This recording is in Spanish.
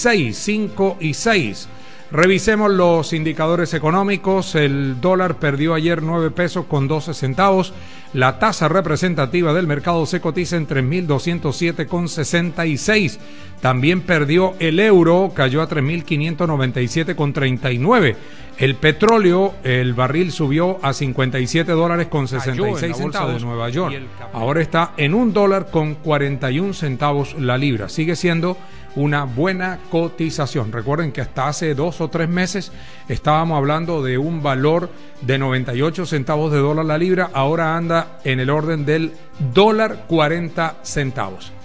6, 5 y 6. Revisemos los indicadores económicos. El dólar perdió ayer 9 pesos con 12 centavos. La tasa representativa del mercado se cotiza en 3.207,66. También perdió el euro, cayó a 3.597,39. El petróleo, el barril subió a $57.66 de Nueva York. Ahora está en $1.41 la libra. Sigue siendo una buena cotización. Recuerden que hasta hace 2 o 3 meses estábamos hablando de un valor de 98 centavos de dólar la libra. Ahora anda en el orden del $1.40.